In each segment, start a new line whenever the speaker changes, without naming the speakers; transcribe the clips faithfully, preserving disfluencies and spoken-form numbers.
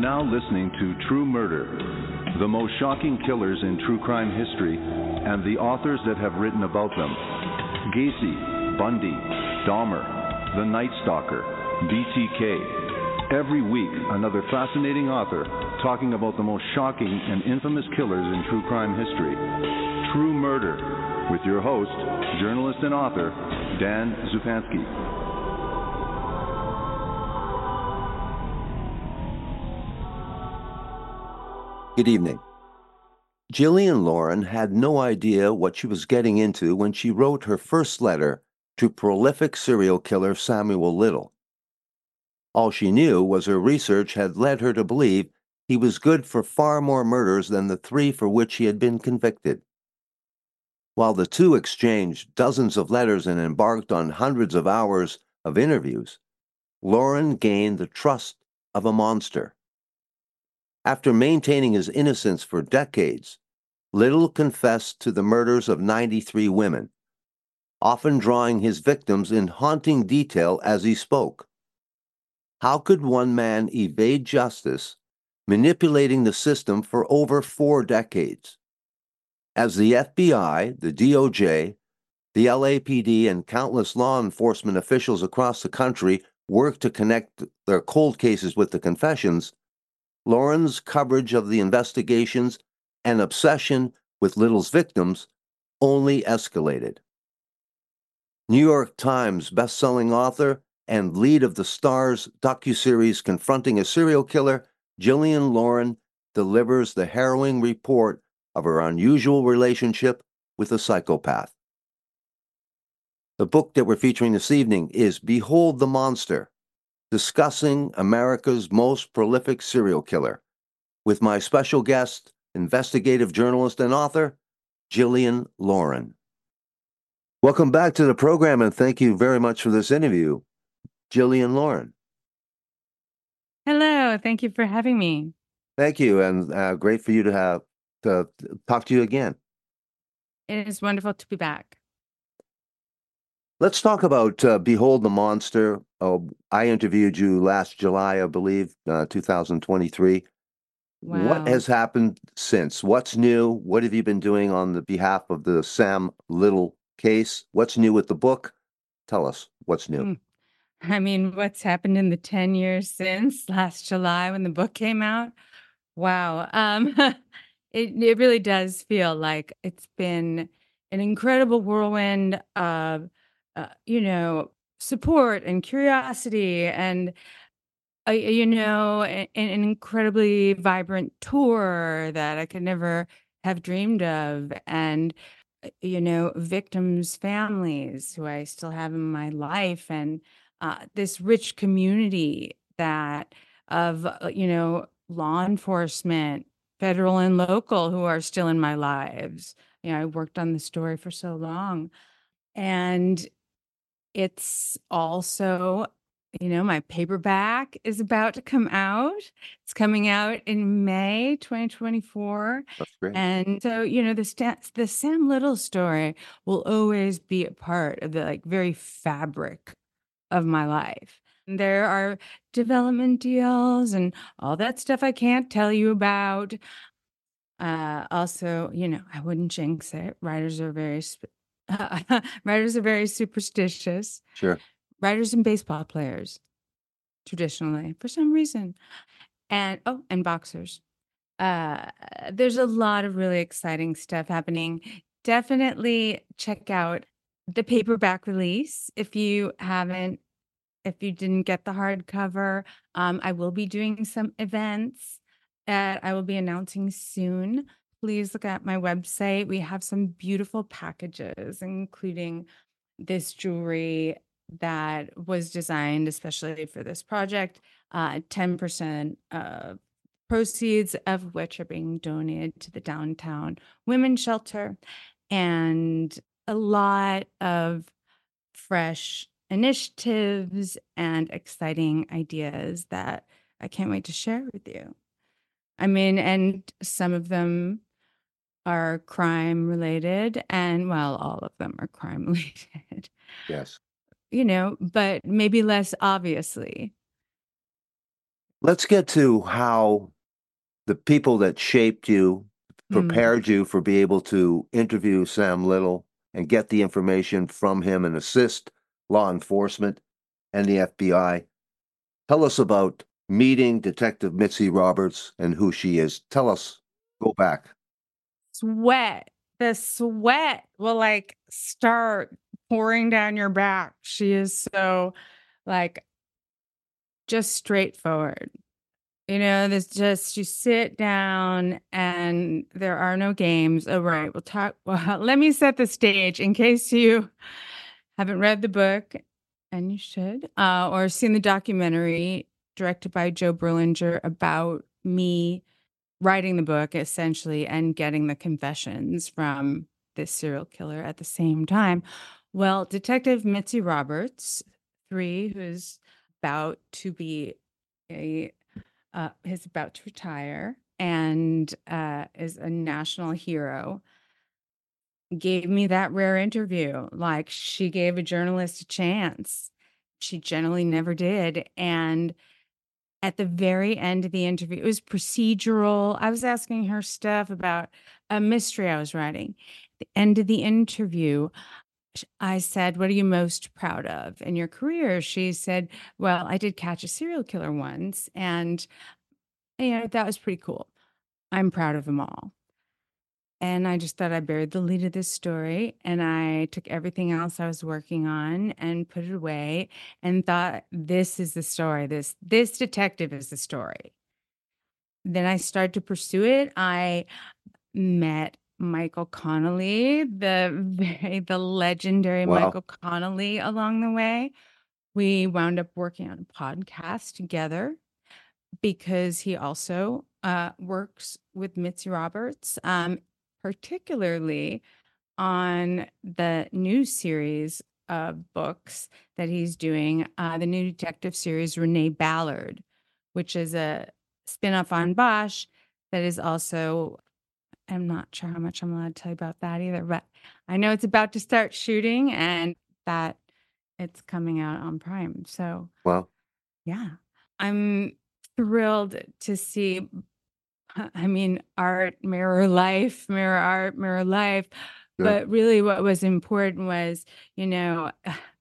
now listening to True Murder, the most shocking killers in true crime history, and the authors that have written about them. Gacy, Bundy, Dahmer, The Night Stalker, B T K. Every week, another fascinating author talking about the most shocking and infamous killers in true crime history. True Murder, with your host, journalist and author, Dan Zupansky.
Good evening. Gillian Lauren had no idea what she was getting into when she wrote her first letter to prolific serial killer Samuel Little. All she knew was her research had led her to believe he was good for far more murders than the three for which he had been convicted. While the two exchanged dozens of letters and embarked on hundreds of hours of interviews, Lauren gained the trust of a monster. After maintaining his innocence for decades, Little confessed to the murders of ninety-three women, often drawing his victims in haunting detail as he spoke. How could one man evade justice, manipulating the system for over four decades? As the F B I, the D O J, the L A P D, and countless law enforcement officials across the country worked to connect their cold cases with the confessions, Lauren's coverage of the investigations and obsession with Little's victims only escalated. New York Times best-selling author and lead of the Starz docuseries Confronting a Serial Killer, Gillian Lauren delivers the harrowing report of her unusual relationship with a psychopath. The book that we're featuring this evening is Behold the Monster, discussing America's most prolific serial killer, with my special guest, investigative journalist and author, Gillian Lauren. Welcome back to the program, and thank you very much for this interview, Gillian Lauren.
Hello, thank you for having me.
Thank you, and uh, great for you to have to talk to you again.
It is wonderful to be back.
Let's talk about uh, Behold the Monster. Uh, I interviewed you last July, I believe, uh, two thousand twenty-three.
Wow.
What has happened since? What's new? What have you been doing on the behalf of the Sam Little case? What's new with the book? Tell us what's new.
Mm. I mean, what's happened in the ten years since last July when the book came out? Wow. Um, it, it really does feel like it's been an incredible whirlwind of, uh, you know, support and curiosity and, uh, you know, an, an incredibly vibrant tour that I could never have dreamed of. And, uh, you know, victims' families who I still have in my life, and uh, this rich community that of, uh, you know, law enforcement, federal and local, who are still in my lives. You know, I worked on the story for so long. And it's also, you know, my paperback is about to come out. It's coming out in May twenty twenty-four.
That's great.
And so, you know, the sta- the Sam Little story will always be a part of the like very fabric of my life. There are development deals and all that stuff I can't tell you about. Uh, also, you know, I wouldn't jinx it. Writers are very sp- writers are very superstitious.
Sure.
Writers and baseball players, traditionally, for some reason. And oh, and boxers. Uh, there's a lot of really exciting stuff happening. Definitely check out the paperback release if you haven't, if you didn't get the hardcover. Um, I will be doing some events that I will be announcing soon. Please look at my website. We have some beautiful packages, including this jewelry that was designed especially for this project. Uh, ten percent of proceeds of which are being donated to the downtown women's shelter, and a lot of fresh initiatives and exciting ideas that I can't wait to share with you. I mean, and some of them are crime related, and well, all of them are crime related.
Yes.
You know, but maybe less obviously.
Let's get to how the people that shaped you,
Mm.
prepared you for be able to interview Sam Little and get the information from him and assist law enforcement and the F B I. Tell us about meeting Detective Mitzi Roberts and who she is. Tell us. Go back.
Sweat. The sweat will like start pouring down your back. She is so like just straightforward. You know, there's just you sit down and there are no games. Oh, right. We'll talk. Well, let me set the stage in case you haven't read the book, and you should, uh, or seen the documentary directed by Joe Berlinger about me writing the book essentially and getting the confessions from this serial killer at the same time. Well, Detective Mitzi Roberts, three, who's about to be a uh, is about to retire and uh, is a national hero, gave me that rare interview. Like she gave a journalist a chance. She generally never did. And at the very end of the interview, it was procedural. I was asking her stuff about a mystery I was writing. At the end of the interview, sh- I said, "What are you most proud of in your career?" She said, "Well, I did catch a serial killer once, and you know, that was pretty cool. I'm proud of them all." And I just thought I buried the lead of this story, and I took everything else I was working on and put it away and thought, this is the story. This this detective is the story. Then I started to pursue it. I met Michael Connolly, the very the legendary
Wow.
Michael Connolly along the way. We wound up working on a podcast together because he also uh, works with Mitzi Roberts, um, particularly on the new series of books that he's doing, uh, the new detective series, Renee Ballard, which is a spinoff on Bosch that is also, I'm not sure how much I'm allowed to tell you about that either, but I know it's about to start shooting and that it's coming out on Prime. So,
Wow.
yeah, I'm thrilled to see. I mean, art, mirror life, mirror art, mirror life.
Sure.
But really, what was important was, you know,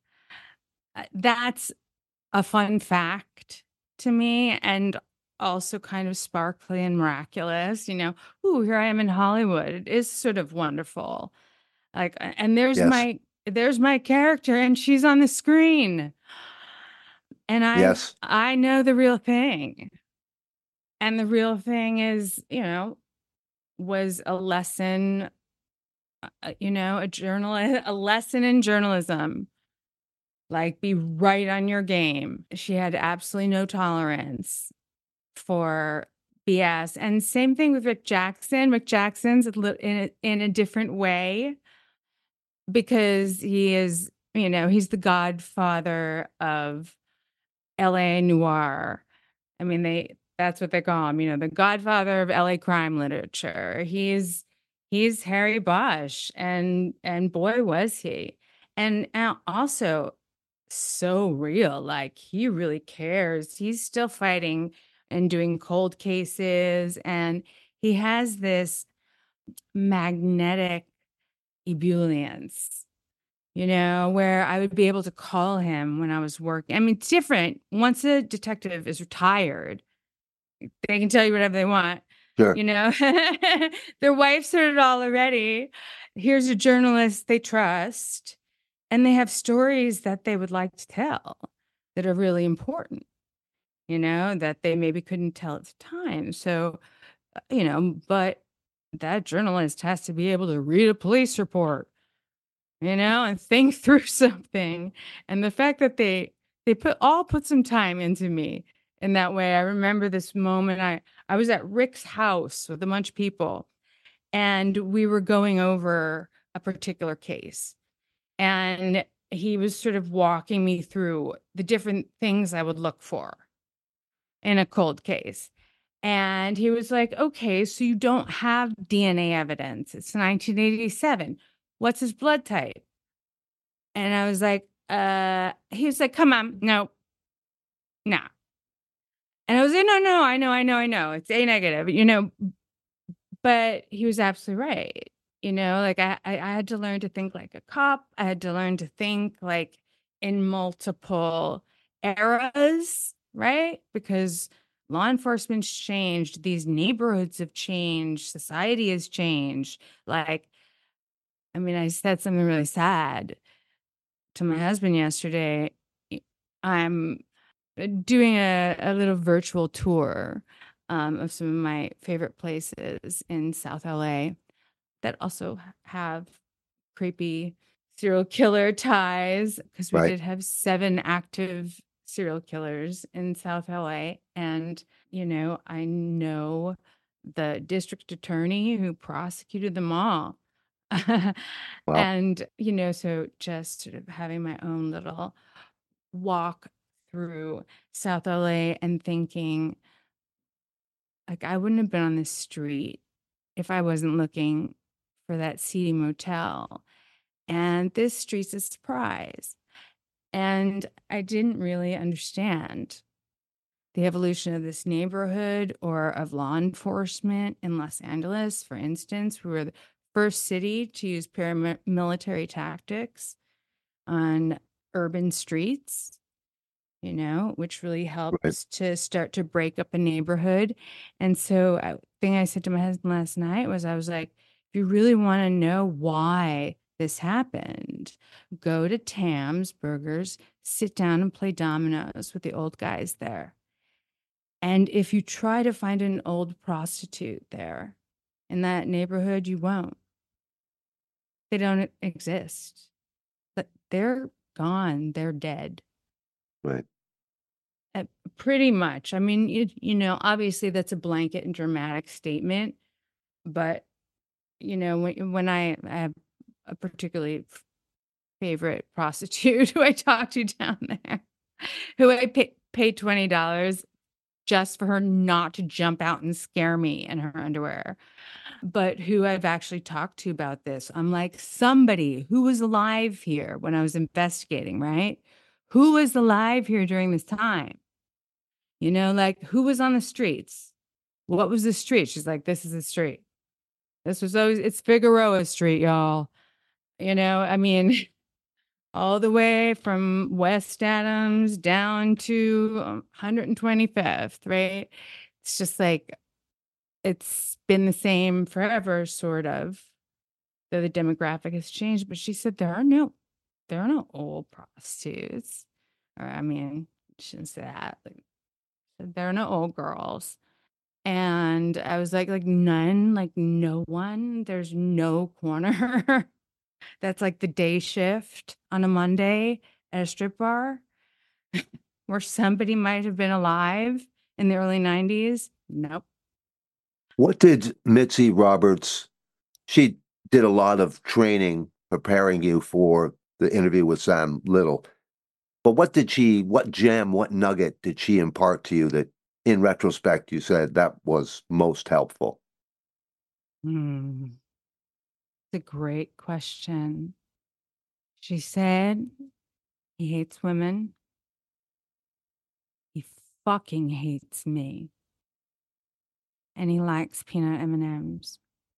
uh, that's a fun fact to me and also kind of sparkly and miraculous. You know, ooh, here I am in Hollywood. It is sort of wonderful. Like, a- and there's
Yes.
my there's my character, and she's on the screen, and I
Yes.
I know the real thing, and the real thing is, you know, was a lesson, uh, you know, a journal a lesson in journalism. Like, be right on your game. She had absolutely no tolerance for B S. And same thing with Rick Jackson. Rick Jackson's a lit- in a, in a different way because he is, you know, he's the godfather of L A noir. I mean, they that's what they call him, you know, the godfather of L A crime literature. He's he's Harry Bosch, and and boy was he. And uh, also so real, like he really cares. He's still fighting and doing cold cases, and he has this magnetic ebullience, you know, where I would be able to call him when I was working. I mean, it's different. Once a detective is retired, they can tell you whatever they want.
Sure.
You know, their wives heard it all already. Here's a journalist they trust, and they have stories that they would like to tell that are really important, you know, that they maybe couldn't tell at the time. So, uh, you know, but that journalist has to be able to read a police report, you know, and think through something. And the fact that they they put all put some time into me in that way. I remember this moment. I I was at Rick's house with a bunch of people, and we were going over a particular case. And he was sort of walking me through the different things I would look for in a cold case. And he was like, "Okay, so you don't have D N A evidence. It's nineteen eighty-seven. What's his blood type?" And I was like, uh, he was like, "Come on, no, no." And I was like, no, no, I know, I know, I know. It's A negative, you know, but he was absolutely right. You know, like I, I, I had to learn to think like a cop. I had to learn to think like in multiple eras, right? Because law enforcement's changed, these neighborhoods have changed, society has changed. Like, I mean, I said something really sad to my husband yesterday. I'm doing a, a little virtual tour um, of some of my favorite places in South L A that also have creepy serial killer ties because we
Right.
did have seven active serial killers in South L A. And, you know, I know the district attorney who prosecuted them all.
Wow.
And, you know, so just sort of having my own little walk through South L A and thinking, like, I wouldn't have been on this street if I wasn't looking for that seedy motel. And this street's a surprise. And I didn't really understand the evolution of this neighborhood or of law enforcement in Los Angeles. For instance, we were the first city to use paramilitary tactics on urban streets, you know, which really
Right.
helps to start to break up a neighborhood. And so, I thing I said to my husband last night was, I was like, if you really want to know why this happened, go to Tam's Burgers, sit down and play dominoes with the old guys there. And if you try to find an old prostitute there in that neighborhood, you won't. They don't exist. But they're gone. They're dead.
Right.
Uh, pretty much. I mean, you, you know, obviously that's a blanket and dramatic statement, but you know, when when I, I have a particularly f- favorite prostitute who I talked to down there, who I pay, paid twenty dollars just for her not to jump out and scare me in her underwear, but who I've actually talked to about this. I'm like, somebody who was alive here when I was investigating, right? Who was alive here during this time? You know, like who was on the streets? What was the street? She's like, this is the street. This was always, it's Figueroa Street, y'all. You know, I mean, all the way from West Adams down to um, one hundred twenty-fifth, right? It's just like, it's been the same forever, sort of, though the demographic has changed. But she said, there are no, there are no old prostitutes. Or, I mean, she didn't say that. Like, there are no old girls. And I was like, like none, like no one. There's no corner that's like the day shift on a Monday at a strip bar where somebody might have been alive in the early nineties. Nope.
What did Mitzi Roberts, she did a lot of training preparing you for the interview with Sam Little. But what did she, what gem, what nugget did she impart to you that in retrospect you said that was most helpful?
Hmm. It's a great question. She said he hates women. He fucking hates me. And he likes peanut M and M's.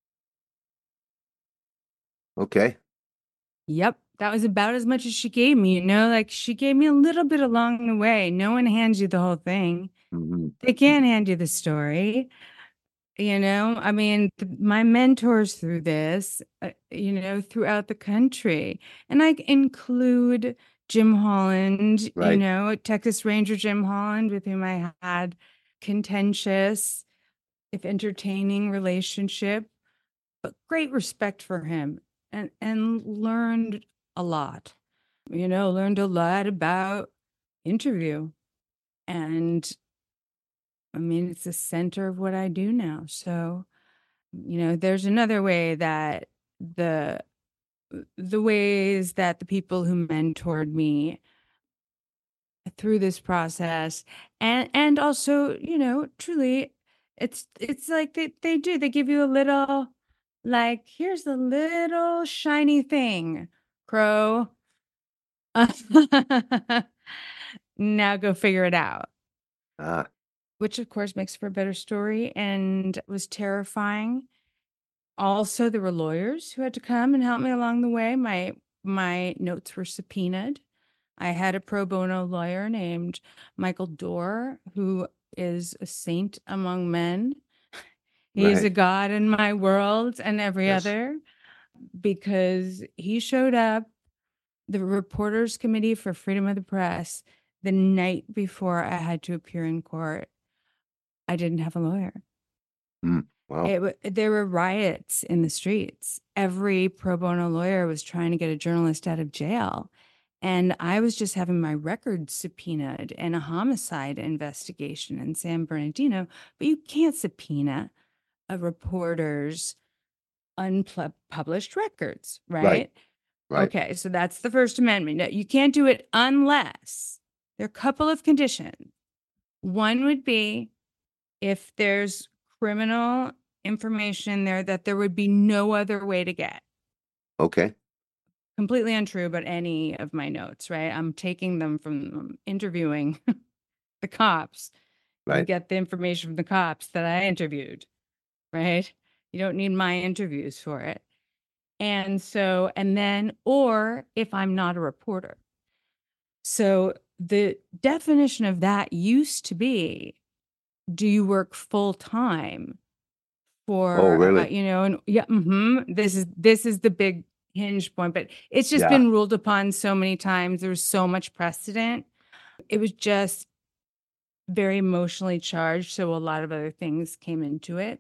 Okay.
Yep, that was about as much as she gave me, you know, like she gave me a little bit along the way. No one hands you the whole thing.
Mm-hmm.
They can't hand you the story. You know, I mean, th- my mentors through this, uh, you know, throughout the country, and I include Jim Holland, you
Right.
know, Texas Ranger Jim Holland, with whom I had contentious, if entertaining relationship, but great respect for him, and and learned a lot. You know, learned a lot about interview, and I mean, it's the center of what I do now. So, you know, there's another way that the the ways that the people who mentored me through this process, and and also, you know, truly, it's it's like they, they do, they give you a little, like, here's a little shiny thing, Crow. Now go figure it out.
Ah,
which of course makes for a better story and was terrifying. Also, there were lawyers who had to come and help me along the way. My my notes were subpoenaed. I had a pro bono lawyer named Michael Dorr, who is a saint among men. He's a
Right.
god in my world and every
Yes.
other, because he showed up, the Reporters Committee for Freedom of the Press, the night before I had to appear in court. I didn't have a lawyer.
Mm. Wow.
It wa there were riots in the streets. Every pro bono lawyer was trying to get a journalist out of jail, and I was just having my records subpoenaed in a homicide investigation in San Bernardino, but you can't subpoena a reporter's unpublished records,
Right.
right?
Right.
Okay, so that's the First Amendment. No, you can't do it unless there are a couple of conditions. One would be if there's criminal information there that there would be no other way to get.
Okay.
Completely untrue about any of my notes, right? I'm taking them from um, interviewing the cops. You
Right.
get the information from the cops that I interviewed, right? You don't need my interviews for it. And so, and then, or if I'm not a reporter. So the definition of that used to be, do you work full time
Oh,
for, uh,
really?
you know, and yeah, mhm, this is this is the big hinge point, but it's just
Yeah.
been ruled upon so many times. There's so much precedent. It was just very emotionally charged, so a lot of other things came into it.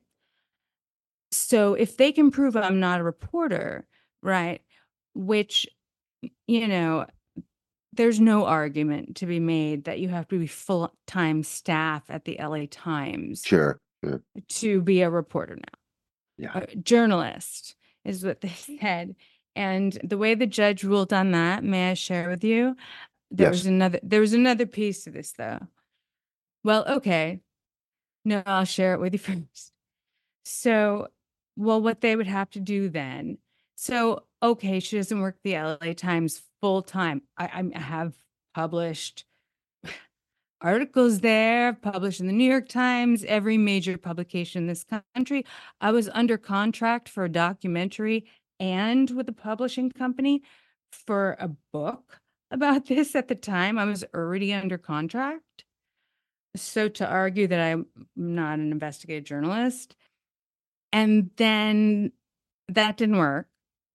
So if they can prove I'm not a reporter, right, which, you know, there's no argument to be made that you have to be full-time staff at the L A Times
Sure. Sure.
to be a reporter now.
Yeah.
A journalist is what they said. And the way the judge ruled on that, may I share with you? There
Yes.
was another there was another piece to this though. Well, okay. No, I'll share it with you first. So, well, what they would have to do then. So, okay, she doesn't work the L A Times full time. I, I have published articles there, published in the New York Times, every major publication in this country. I was under contract for a documentary and with a publishing company for a book about this at the time. I was already under contract. So to argue that I'm not an investigative journalist, and then that didn't work.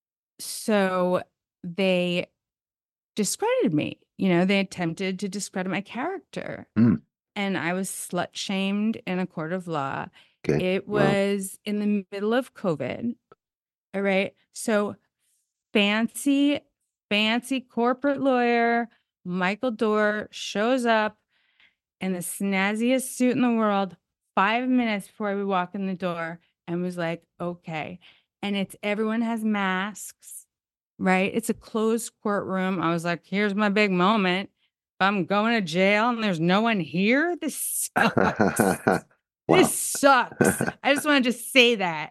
So they discredited me. You know, they attempted to discredit my character.
Mm.
And I was slut shamed in a court of law.
Okay.
It
Wow.
was in the middle of COVID. All right. So fancy, fancy corporate lawyer Michael Dorr shows up in the snazziest suit in the world five minutes before we walk in the door and was like, okay. And it's everyone has masks, right? It's a closed courtroom. I was like, here's my big moment. If I'm going to jail and there's no one here, this sucks.
Wow.
This sucks. I just wanted to say that.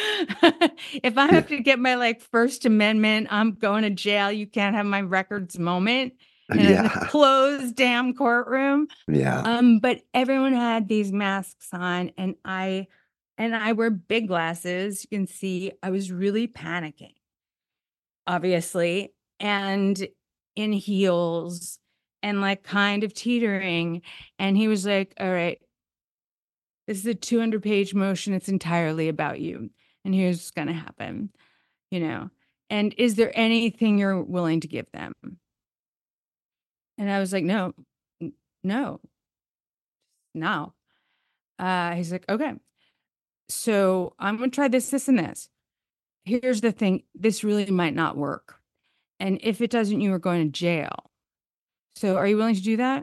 If I
Yeah.
have to get my like First Amendment, I'm going to jail, you can't have my records moment in a
Yeah.
closed damn courtroom.
Yeah.
Um, but everyone had these masks on, and I and I wear big glasses. You can see I was really panicking, obviously, and in heels and like kind of teetering. And he was like, all right, this is a two hundred page motion. It's entirely about you. And here's what's going to happen, you know. And is there anything you're willing to give them? And I was like, no, n- no, no. Uh, he's like, okay. So I'm going to try this, this, and this. Here's the thing. This really might not work. And if it doesn't, you are going to jail. So are you willing to do that?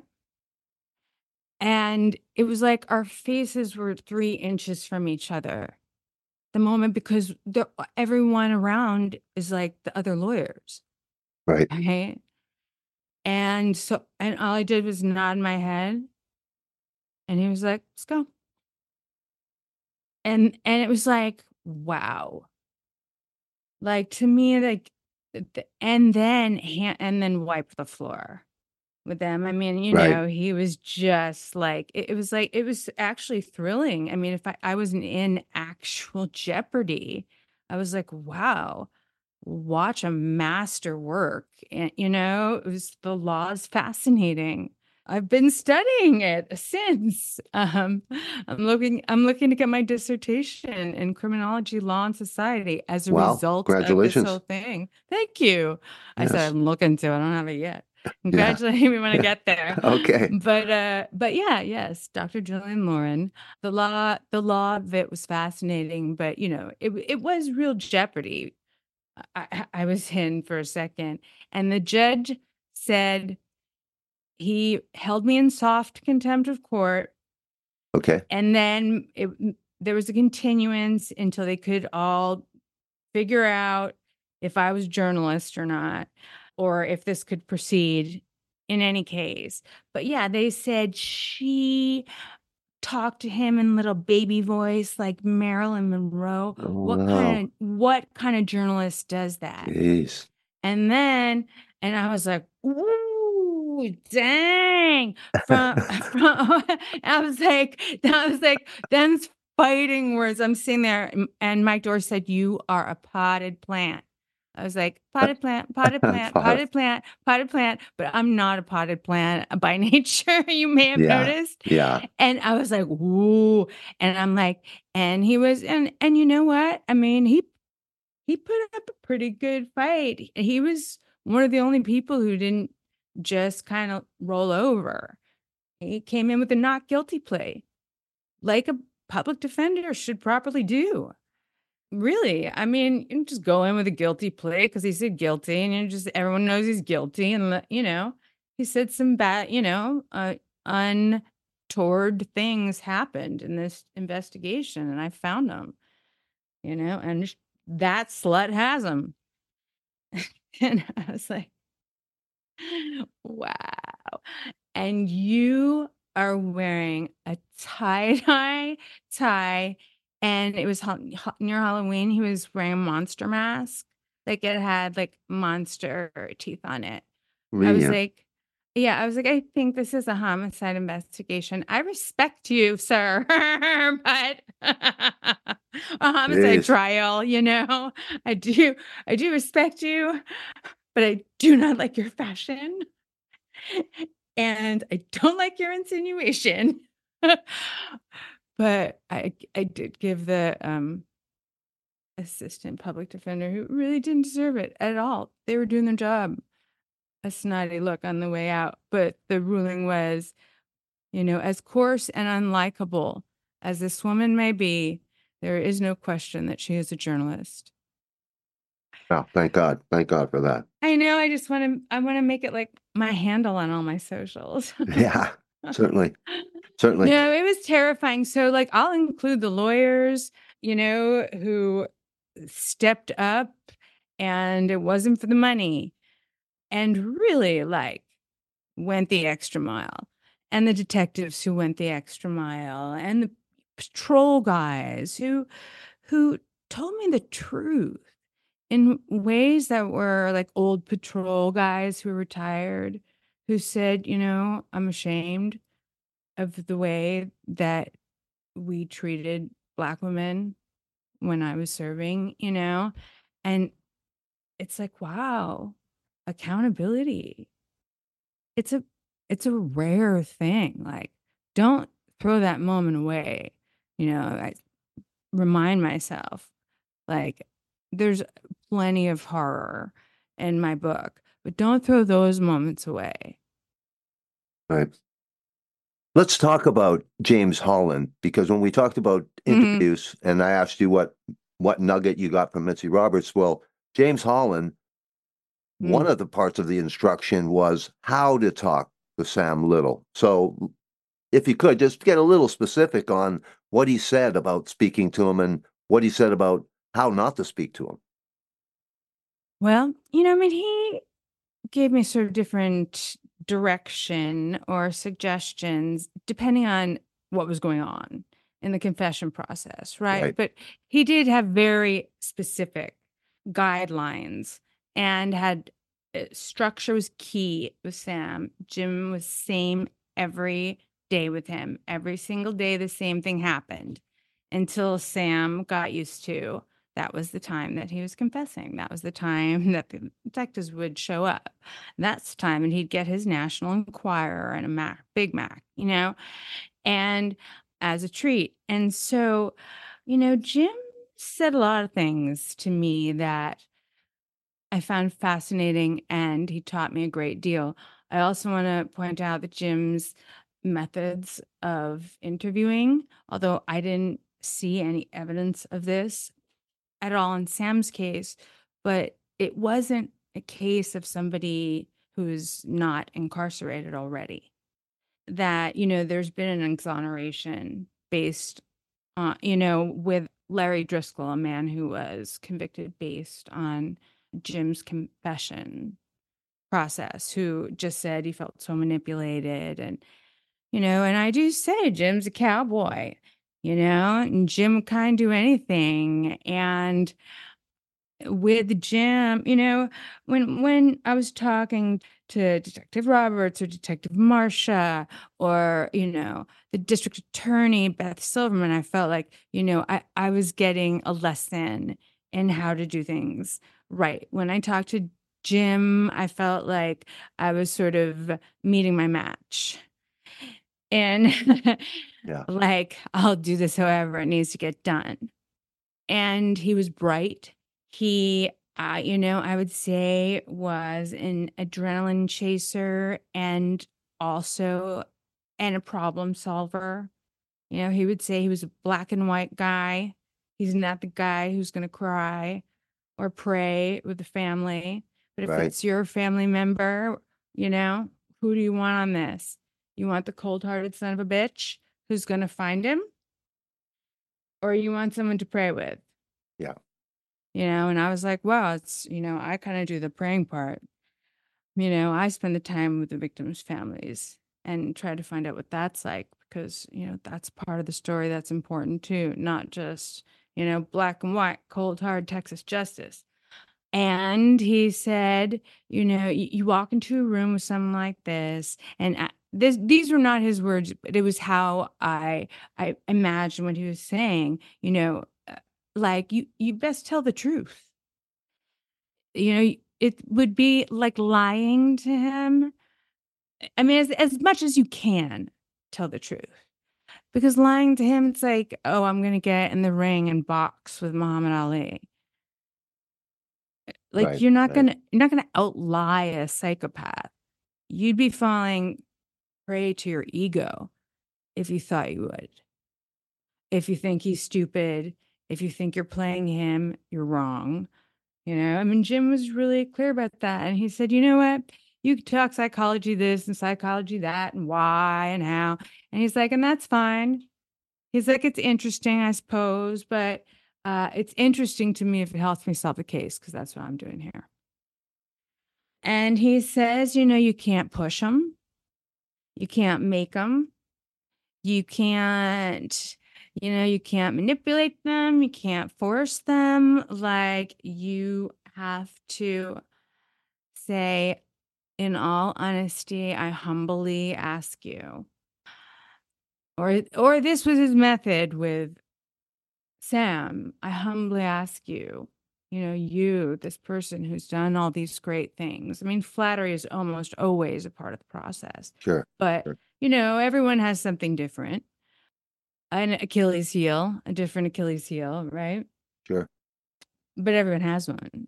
And it was like our faces were three inches from each other the moment, because the, everyone around is like the other lawyers.
Right.
Okay. And so, and all I did was nod my head. And he was like, let's go. And, and it was like, wow. Like to me, like, th- and then, ha- and then wipe the floor. with them. I mean, you
Right.
know, he was just like it, it was like it was actually thrilling. I mean, if I, I wasn't in actual jeopardy, I was like, wow, watch a master work. And you know, it was the law is fascinating. I've been studying it since. Um, I'm looking I'm looking to get my dissertation in criminology, law, and society as a
Wow.
result of this whole
Congratulations.
thing. Thank you. I said
Yes.
I'm looking to. I don't have it yet.
Yeah.
Congratulate me when I get there.
Okay.
But uh but yeah, yes, Doctor Julian Lauren. The law the law of it was fascinating, but you know, it it was real jeopardy. I, I I was in for a second, and the judge said he held me in soft contempt of court,
Okay.
and then it, there was a continuance until they could all figure out if I was a journalist or not, or if this could proceed in any case. But yeah, they said she talked to him in little baby voice like Marilyn Monroe.
Oh,
What
wow.
kind of what kind of journalist does that?
Jeez.
And then, and I was like, "Ooh, dang!" From from, I was like, I was like, them's fighting words. I'm sitting there, and, and Mike Dorsey said, "You are a potted plant." I was like, "Potted plant, potted plant,
Father.
potted plant, potted plant," but I'm not a potted plant by nature. You may have
Yeah.
noticed.
Yeah.
And I was like, "Ooh," and I'm like, and he was, and and you know what? I mean, he he put up a pretty good fight. He was one of the only people who didn't just kind of roll over. He came in with a not guilty plea, like a public defender should properly do. Really, I mean, you just go in with a guilty plea because he said guilty, and you just everyone knows he's guilty, and le- you know he said some bad, you know, uh, untoward things happened in this investigation, and I found them, you know, and sh- that slut has them. And I was like, wow. And you are wearing a tie-dye tie, and it was ha- ha- near Halloween. He was wearing a monster mask. Like it had like monster teeth on it. I was
Yeah.
like, yeah, I was like, I think this is a homicide investigation. I respect you, sir, but a homicide
Jeez.
trial, you know, I do, I do respect you, but I do not like your fashion, and I don't like your insinuation. But I, I did give the um assistant public defender who really didn't deserve it at all. They were doing their job a snotty look on the way out, but the ruling was, you know, as coarse and unlikable as this woman may be, there is no question that she is a journalist.
Oh, thank God. Thank God for that.
I know, I just want to I want to make it like my handle on all my socials.
Yeah. Certainly. Certainly.
No, it was terrifying. So like I'll include the lawyers, you know, who stepped up and it wasn't for the money and really like went the extra mile, and the detectives who went the extra mile, and the patrol guys who who told me the truth in ways that were like old patrol guys who were retired, who said, you know, I'm ashamed of the way that we treated Black women when I was serving, you know, and it's like, wow, accountability. It's a it's a rare thing, like, don't throw that moment away, you know, I remind myself, like, there's plenty of horror in my book, but don't throw those moments away.
Right. Let's talk about James Holland, because when we talked about
Mhm,
interviews and I asked you what what nugget you got from Mitzi Roberts, well, James Holland, one
mm.
of the parts of the instruction was how to talk to Sam Little. So if you could just get a little specific on what he said about speaking to him and what he said about how not to speak to him.
Well, you know, I mean, he gave me sort of different direction or suggestions depending on what was going on in the confession process, right?
Right.
But he did have very specific guidelines and had uh, structure was key with Sam. Jim was same every day with him. Every single day, the same thing happened until Sam got used to that was the time that he was confessing. That was the time that the detectives would show up. That's the time, and he'd get his National Enquirer and a Mac, Big Mac, you know, and as a treat. And so, you know, Jim said a lot of things to me that I found fascinating, and he taught me a great deal. I also want to point out that Jim's methods of interviewing, although I didn't see any evidence of this at all in Sam's case, but it wasn't a case of somebody who's not incarcerated already. That, you know, there's been an exoneration based on, you know, with Larry Driscoll, a man who was convicted based on Jim's confession process, who just said he felt so manipulated. And, you know, and I do say Jim's a cowboy, you know, and Jim can't do anything. And with Jim, you know, when when I was talking to Detective Roberts or Detective Marcia or, you know, the district attorney, Beth Silverman, I felt like, you know, I, I was getting a lesson in how to do things right. When I talked to Jim, I felt like I was sort of meeting my match. And
Yeah.
like, I'll do this however it needs to get done. And he was bright. He, uh, you know, I would say was an adrenaline chaser and also and a problem solver. You know, he would say he was a black and white guy. He's not the guy who's going to cry or pray with the family. But if
Right.
it's your family member, you know, who do you want on this? You want the cold-hearted son of a bitch who's going to find him? Or you want someone to pray with?
Yeah.
You know, and I was like, well, it's, you know, I kind of do the praying part. You know, I spend the time with the victims' families and try to find out what that's like because, you know, that's part of the story that's important too, not just, you know, black and white, cold, hard Texas justice. And he said, you know, you, you walk into a room with someone like this, and I, this, these were not his words, but it was how I, I imagined what he was saying. You know, uh, like you, you best tell the truth. You know, it would be like lying to him. I mean, as as much as you can tell the truth, because lying to him, it's like, oh, I'm gonna get in the ring and box with Muhammad Ali. Like
Right.
you're not
Right.
gonna you're not gonna outlie a psychopath. You'd be falling prey to your ego if you thought you would. If you think he's stupid, if you think you're playing him, you're wrong. You know, I mean, Jim was really clear about that. And he said, you know what? You can talk psychology this and psychology that and why and how. And he's like, and that's fine. He's like, it's interesting, I suppose, but uh, it's interesting to me if it helps me solve the case, because that's what I'm doing here. And he says, you know, you can't push them. You can't make them. You can't, you know, you can't manipulate them. You can't force them. Like, you have to say, in all honesty, I humbly ask you. Or or this was his method with Sam. I humbly ask you, you know, you, this person who's done all these great things. I mean, flattery is almost always a part of the process.
Sure.
But,
Sure.
you know, everyone has something different. An Achilles heel, a different Achilles heel, right?
Sure.
But everyone has one.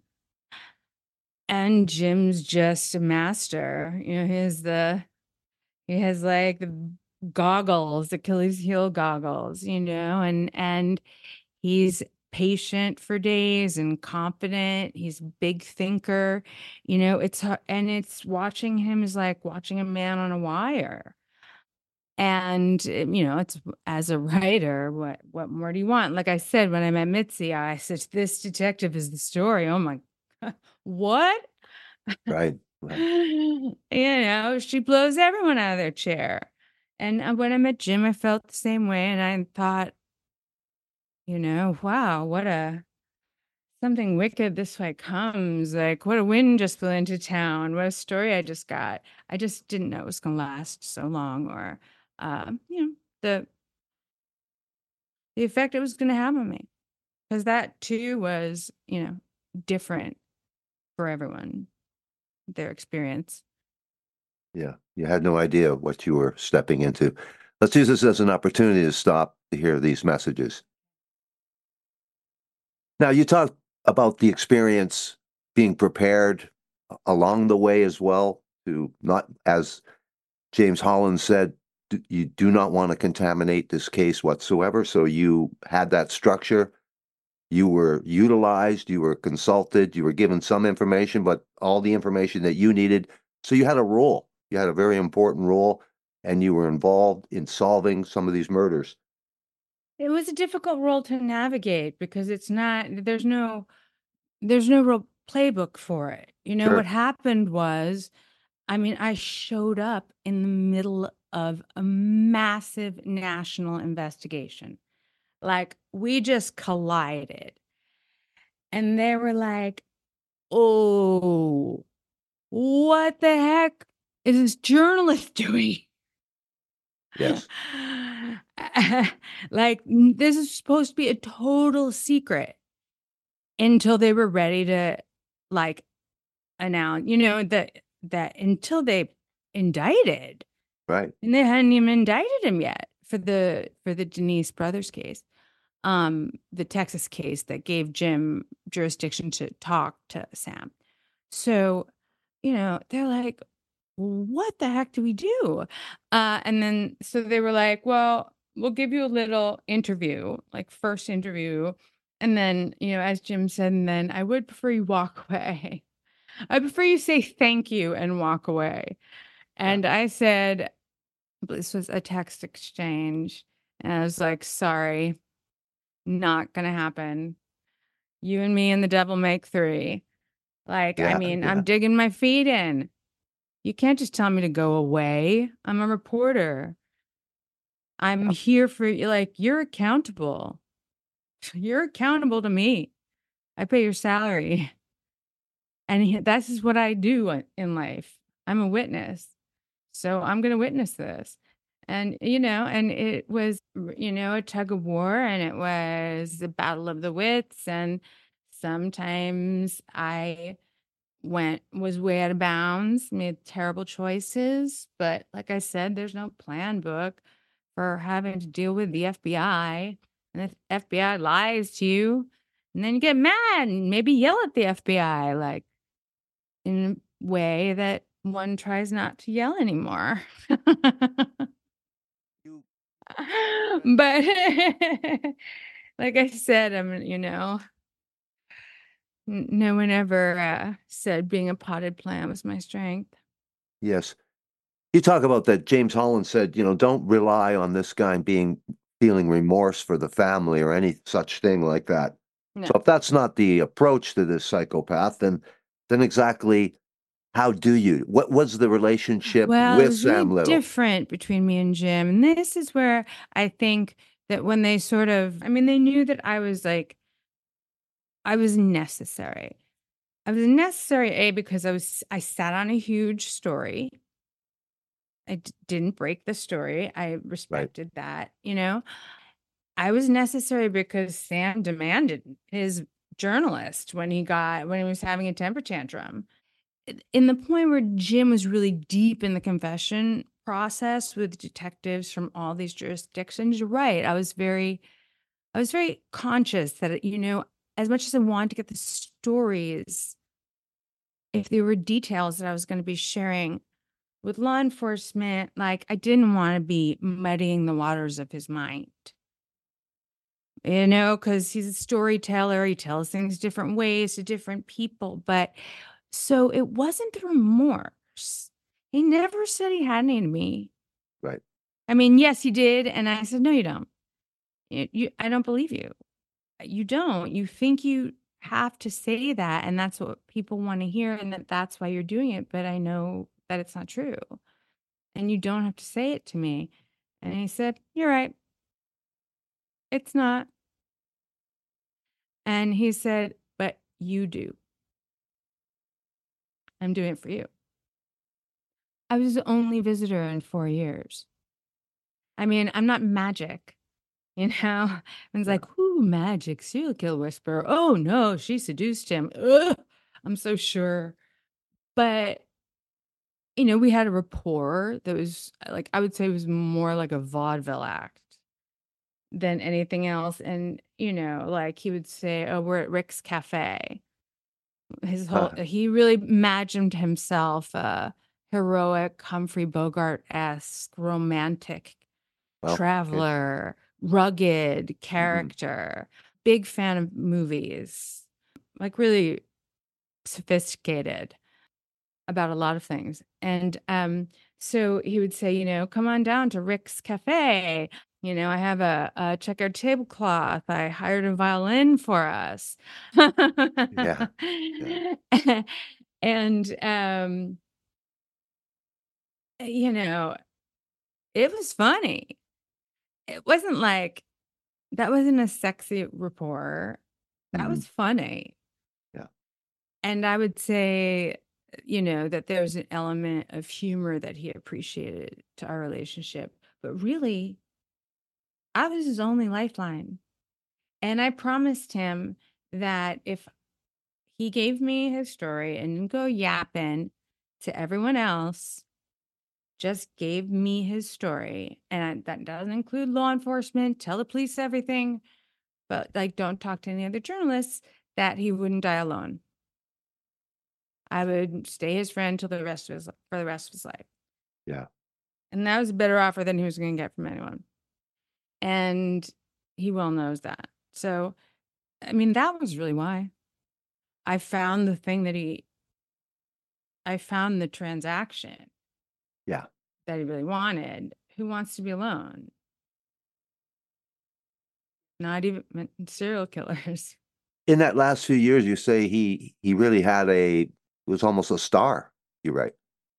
And Jim's just a master. You know, he has the he has like the goggles, Achilles heel goggles, you know, and and he's patient for days and confident. He's a big thinker, you know, it's har- and it's watching him is like watching a man on a wire. And um, you know, it's as a writer, what what more do you want? Like I said, when I met Mitzi, I said, this detective is the story. Oh my, what?
Right. Right.
You know, she blows everyone out of their chair. And uh, when I met Jim, I felt the same way. And I thought, you know, wow, what a something wicked this way comes. Like, what a wind just blew into town. What a story I just got. I just didn't know it was going to last so long, or, um, you know, the the effect it was going to have on me. Because that too was, you know, different for everyone, their experience.
Yeah, you had no idea what you were stepping into. Let's use this as an opportunity to stop to hear these messages. Now, you talked about the experience being prepared along the way as well to not, as James Holland said, d- you do not want to contaminate this case whatsoever. So you had that structure. You were utilized, you were consulted, you were given some information, but all the information that you needed. So you had a role. You had a very important role, and you were involved in solving some of these murders.
It was a difficult role to navigate because it's not, there's no, there's no real playbook for it. You know, what
Sure.
happened was, I mean, I showed up in the middle of a massive national investigation. Like, we just collided. And they were like, oh, what the heck is this journalist doing?
Yes.
Like, n- this is supposed to be a total secret until they were ready to, like, announce, you know, that that until they indicted,
Right.
and they hadn't even indicted him yet for the for the Denise Brothers case, um, the Texas case that gave Jim jurisdiction to talk to Sam. So, you know, they're like, what the heck do we do? Uh, and then so they were like, well, we'll give you a little interview, like first interview. And then, you know, as Jim said, and then I would prefer you walk away. I prefer you say thank you and walk away.
Yeah.
And I said, this was a text exchange. And I was like, sorry, not going to happen. You and me and the devil make three. Like, I
Yeah.
mean, I'm
Yeah.
digging my feet in. You can't just tell me to go away. I'm a reporter. I'm here for you. Like, you're accountable. You're accountable to me. I pay your salary. And he, this is what I do in in life. I'm a witness. So I'm going to witness this. And, you know, and it was, r- you know, a tug of war, and it was the battle of the wits. And sometimes I went was way out of bounds, made terrible choices. But like I said, there's no plan book for having to deal with the F B I. And if F B I lies to you, and then you get mad and maybe yell at the F B I, like in a way that one tries not to yell anymore.
You,
But like I said, I'm, you know, n- no one ever uh, said being a potted plant was my strength.
yes. You talk about that. James Holland said, you know, don't rely on this guy being feeling remorse for the family or any such thing like that.
No.
So if that's not the approach to this psychopath, then then exactly how do you? What was the relationship
Well, it
with
was really
Sam Little?
different between me and Jim. And this is where I think that when they sort of, I mean, they knew that I was like, I was necessary. I was necessary, A, because I was, I sat on a huge story. I d- didn't break the story. I
Right.
respected that, you know. I was necessary because Sam demanded his journalist when he got, when he was having a temper tantrum. In the point where Jim was really deep in the confession process with detectives from all these jurisdictions, you're right. I was very, I was very conscious that, you know, as much as I wanted to get the stories, if there were details that I was going to be sharing with law enforcement, like I didn't want to be muddying the waters of his mind, you know, because he's a storyteller. He tells things different ways to different people. But so it wasn't the remorse. He never said he had any to me.
Right.
I mean, yes, he did. And I said, no, you don't. You, you, I don't believe you. You don't. You think you have to say that. And that's what people want to hear. And that that's why you're doing it. But I know that it's not true. And you don't have to say it to me. And he said, you're right. It's not. And he said, but you do. I'm doing it for you. I was the only visitor in four years. I mean, I'm not magic, you know? And it's
Yeah.
like, "Ooh, magic, serial killer whisperer. Oh, no, she seduced him. Ugh, I'm so sure." But, you know, we had a rapport that was, like, I would say it was more like a vaudeville act than anything else, and, you know, like, he would say, "Oh, we're at Rick's Cafe." His whole
Huh.
he really imagined himself a heroic Humphrey Bogart-esque romantic
Well, it,
traveler, rugged
mhm.
character, big fan of movies, like, really sophisticated about a lot of things, and, um, so he would say, you know, "Come on down to Rick's Cafe. You know, I have a a checkered tablecloth. I hired a violin for us."
Yeah. Yeah.
And, um, you know, it was funny. It wasn't like that wasn't a sexy rapport. That
Mhm.
was funny.
Yeah.
And I would say, you know, that there was an element of humor that he appreciated to our relationship. But really, I was his only lifeline. And I promised him that if he gave me his story and didn't go yapping to everyone else, just gave me his story, and that doesn't include law enforcement, tell the police everything, but, like, don't talk to any other journalists, that he wouldn't die alone. I would stay his friend till the rest of his for the rest of his life,
Yeah.
and that was a better offer than he was gonna get from anyone, and he well knows that. So, I mean, that was really why. I found the thing that he I found the transaction
Yeah.
that he really wanted. Who wants to be alone? Not even serial killers.
In that last few years, you say he he really had a was almost a star. You're right.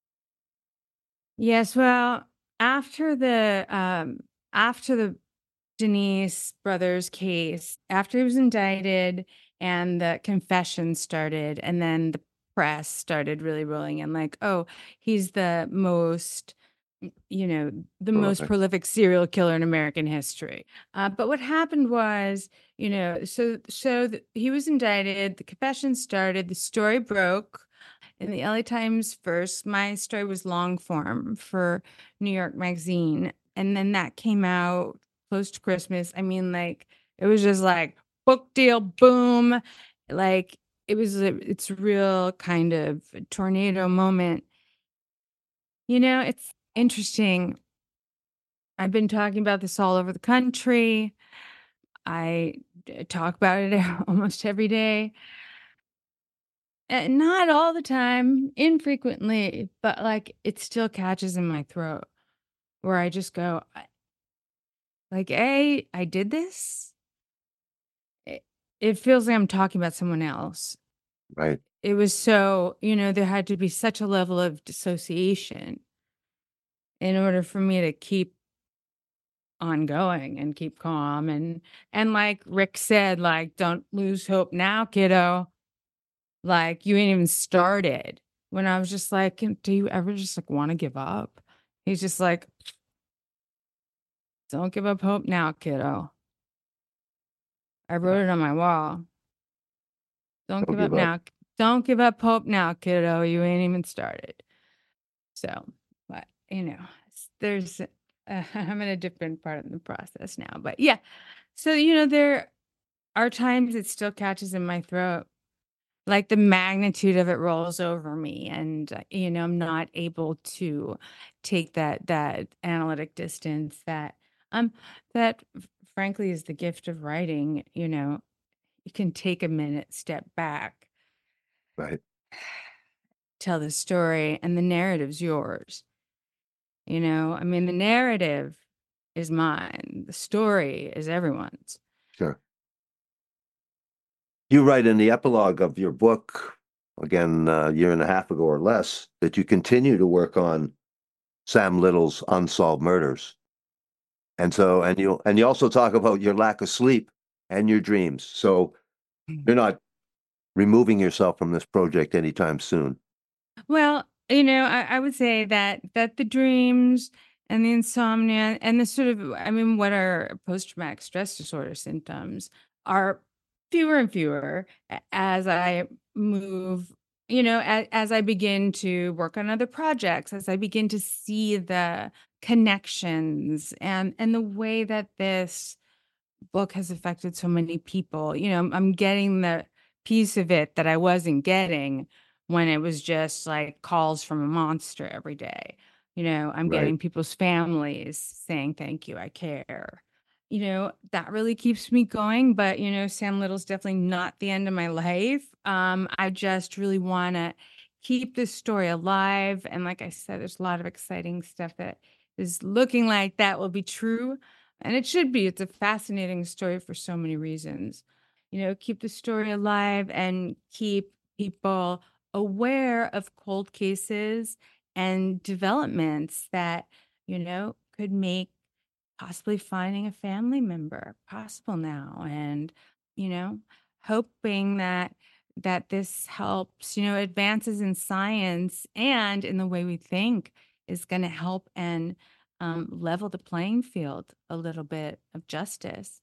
Yes, well, after the, um after the Denise Brothers case, after he was indicted and the confession started, and then the press started really rolling in like, "Oh, he's the most, y you know, the most
Prolific.
prolific serial killer in American history." Uh, but what happened was, you know, so so th he was indicted, the confession started, the story broke in the L A Times first. My story was long form for New York Magazine, and then that came out close to Christmas. I mean, like, it was just like, book deal, boom. Like, it was a it's a real kind of tornado moment. You know, it's interesting. I've been talking about this all over the country. I d talk about it almost every day. Uh, not all the time, infrequently, but, like, it still catches in my throat where I just go, I like, "A, I did this?" It it feels like I'm talking about someone else.
Right.
It was so you know, there had to be such a level of dissociation in order for me to keep on going and keep calm, and and like Rick said, like, "Don't lose hope now, kiddo." Like, "You ain't even started." When I was just like, "Can do you ever just, like, wanna give up?" He's just like, "Don't give up hope now, kiddo." I
Yeah.
wrote it on my wall. "Don't
Don't
give
give
up
up.
now. Don't give up hope now, kiddo. You ain't even started." So, but, you know, s there's uh, I'm in a different part of the process now, but yeah. So, you know, there are times it still catches in my throat. Like, the magnitude of it rolls over me, and, uh, you know, I'm not able to take that that analytic distance that, um, that f frankly is the gift of writing, you know? You can take a minute, step back,
Right.
tell the story, and the narrative's yours, you know? I mean, the narrative is mine, the story is everyone's.
Sure. You write in the epilogue of your book, again, a year and a half ago or less, that you continue to work on Sam Little's unsolved murders. And so, and you and you also talk about your lack of sleep and your dreams. So you're not removing yourself from this project anytime soon.
Well, you know, I, I would say that that the dreams and the insomnia and the sort of, I mean, what are post-traumatic stress disorder symptoms are fewer and fewer a- as I move, you know, as, as I begin to work on other projects, as I begin to see the connections and and the way that this book has affected so many people. You know, I'm I'm getting the piece of it that I wasn't getting when it was just like calls from a monster every day. You know, I'm
Right.
getting people's families saying, thank you, I care. You know, that really keeps me going. But, you know, Sam Little's definitely not the end of my life. Um, I just really want to keep this story alive. And like I said, there's a lot of exciting stuff that is looking like that will be true. And it should be. It's a fascinating story for so many reasons. You know, keep the story alive and keep people aware of cold cases and developments that, you know, could make possibly finding a family member possible now. And, you know, hoping that that this helps, you know, advances in science and in the way we think is going to help and um, level the playing field a little bit of justice.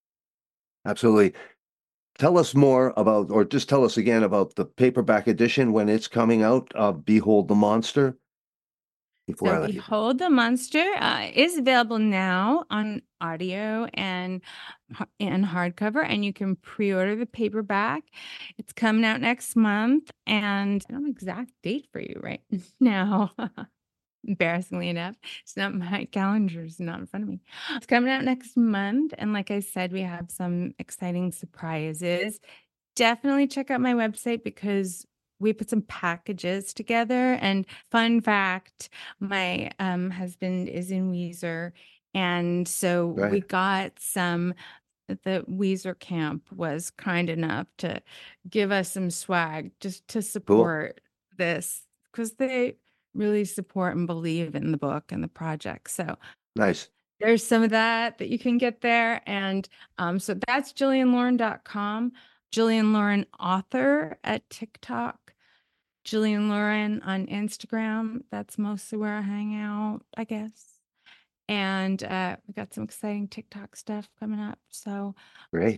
Absolutely. Tell us more about, or just tell us again about the paperback edition when it's coming out of Behold the Monster before
So
I let you.
Behold the Monster uh, is available now on audio and h- and hardcover, and you can pre-order the paperback. It's coming out next month, and I don't have an exact date for you right now. Embarrassingly enough, it's not my calendar is not in front of me. It's coming out next month, and like I said, we have some exciting surprises. Definitely check out my website because we put some packages together. And fun fact, my um, husband is in Weezer. And so we
Right.
got some, the Weezer camp was kind enough to give us some swag just to
Cool.
support this because they really support and believe in the book and the project. So
Nice.
there's some of that that you can get there. And um, so that's Jillian Lauren dot com, Jillian Lauren author at TikTok, Jillian Lauren on Instagram. That's mostly where I hang out, I guess. And uh, we got some exciting TikTok stuff coming up. So
Great.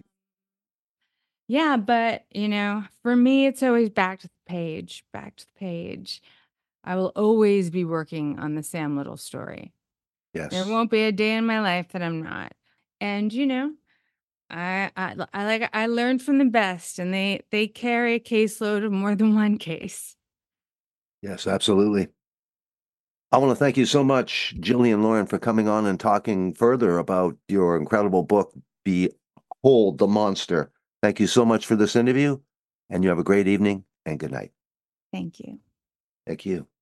yeah, but you know, for me, it's always back to the page, back to the page. I will always be working on the Sam Little story. There
Yes.
won't be a day in my life that I'm not. And you know, I, I I like I learned from the best, and they they carry a caseload of more than one case.
Yes, absolutely. I want to thank you so much, Jillian Lauren, for coming on and talking further about your incredible book, Behold the Monster. Thank you so much for this interview, and you have a great evening and good night.
Thank you.
Thank you.